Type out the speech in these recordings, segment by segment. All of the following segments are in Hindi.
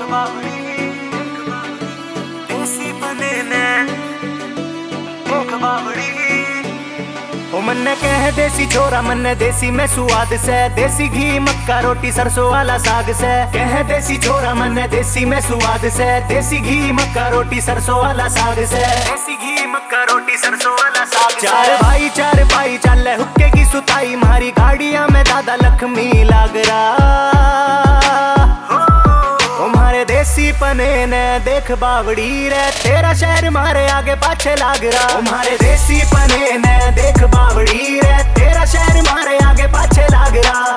ओ मन्ने कह देसी छोरा मन्ने देसी में स्वाद से, देसी घी मक्का रोटी सरसों वाला साग से। कह देसी छोरा मन्ने देसी में स्वाद से, देसी घी मक्का रोटी सरसों वाला साग से। देसी घी मक्का रोटी सरसों वाला साग से। चार भाई चले हुक्के की सुताई, मारी गाड़िया में दादा लक्ष्मी लाग रहा। देसी पने ने देख बावड़ी रे, तेरा शहर मारे आगे पाछे लाग रहा। हमारे देसी पने ने देख बावड़ी रे, तेरा शहर मारे आगे पाछे लाग रहा।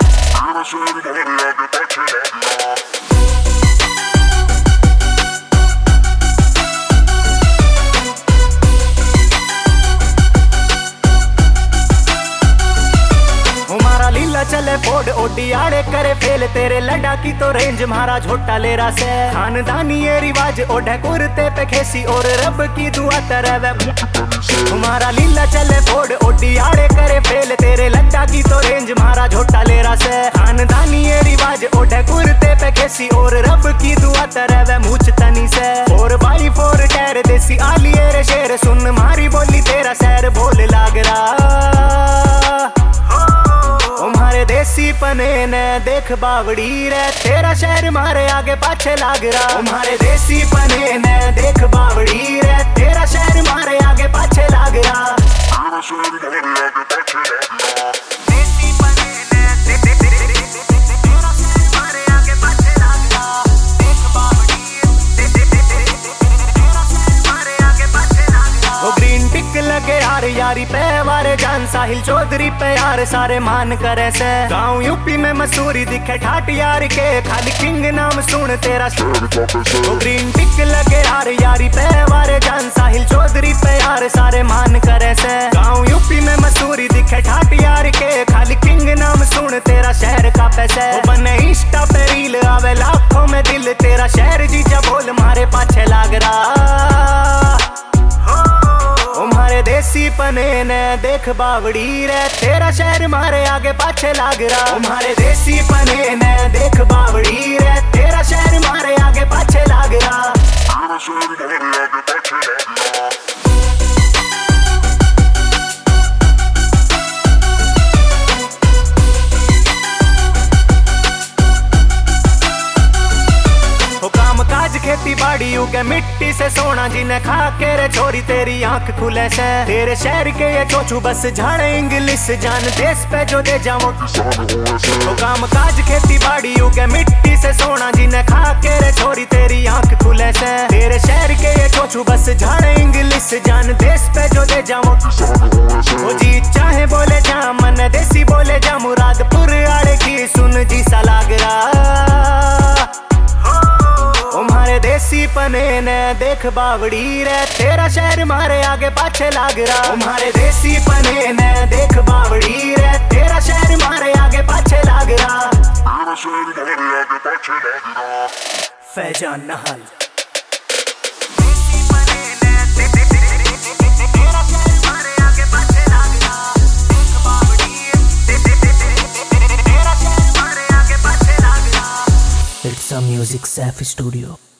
लीला चले फोड़ ओडी आड़े करे फेल, तेरे लड़ा की तो रेंज मारा झोटा ले रहा से। खानदानी ये रिवाज ओढ़े कुर्ते पे खेसी, और रब की दुआ तरह हमारा लीला चले फोड़ ओडी आड़े करे फेल, तेरे लड़ा की तो रेंज मारा झोटा ले रहा से। खानदानी ये रिवाज ओढ़े कुर्ते पे खेसी, और रब की दुआ तरह मूछ तनी से। 4x4 टायर देसी आलिए रे शेर, सुन मारी बोली तेरा शहर बोल लाग रहा। देसी पने ने देख बावड़ी रे, तेरा शहर मारे आगे पाछे लाग रहा। हमारे देसी पने ने देख बावड़ी रे, तेरा शहर मारे आगे पाछे लाग रहा। लगे यार यारी पे वारे जान, साहिल चौधरी पे यार सारे मान करे से। गाँव यूपी में मसूरी दिखे ठाट यार के, खाली किंग नाम सुन तेरा। तो ग्रीन टिक लगे यार यारी पे वारे जान, साहिल चौधरी पे यार सारे मान करे से। गाँव यूपी में मसूरी दिखे ठाट यार के, खाली किंग नाम सुन तेरा शहर का पैसे। बने इंस्टा पे रील आवे लाखों में दिल, तेरा शहर जीजा बोल मारे पाछे लाग रहा। देसी पने ने देख बावड़ी रे, तेरा शहर मारे आगे पाछे लाग रहा। हमारे देसी पने ने देख बावड़ी रे, तेरा शहर मारे आगे पाछे लाग रहा। खेती बाड़ी उगे मिट्टी से सोना, जिन्हें खा के रे छोरी तेरी आंख खुले से। तेरे शहर के ये चोचू बस झाड़े इंग्लिश जान, देश पे जो दे जाऊं तो काम काज। खेती बाड़ी उगे मिट्टी से सोना, जिन्हें खा के रे छोरी तेरी आंख खुले से। तेरे शहर के ये चोचू बस झाड़े इंग्लिश जान, देश पे जो दे जाऊं वो जी चाहे बोले जा, मन देसी बोले जा। मुरादपुर आड़े की सुन जी सा लाग रहा। हमारे देसी पने ने देख बावड़ी रे, तेरा शहर मारे आगे पाछे लाग रहा। हमारे देसी पने ने देख बावड़ी रे, तेरा शहर मारे आगे पाछे लाग रहा। Faizan नहल It's a music Safi Studio.